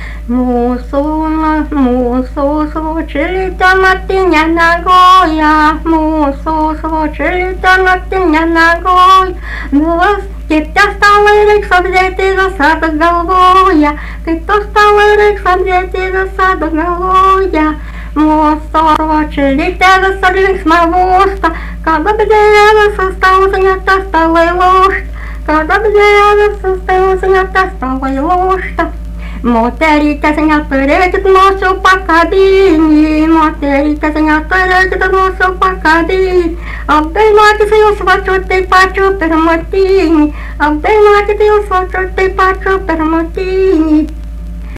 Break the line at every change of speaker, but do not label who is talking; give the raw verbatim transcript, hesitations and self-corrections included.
Мусу, мусу, случится матиня ногоя, мусу, случится матиня ногой. Мус, кипта стала рикса взяти за сада головоя, кипта стала рикса взяти за сада головоя. Мусу, случится за садлинг смавоста, когда бедея состава занята стала и ложь, когда бедея состава занята стала и ложь. Moterita senha perete do nosso pacabine, moterita senha perete do nosso pacabine. A bem mate se eu só chute pacho per matini, a bem mate se eu só chute pacho per matini.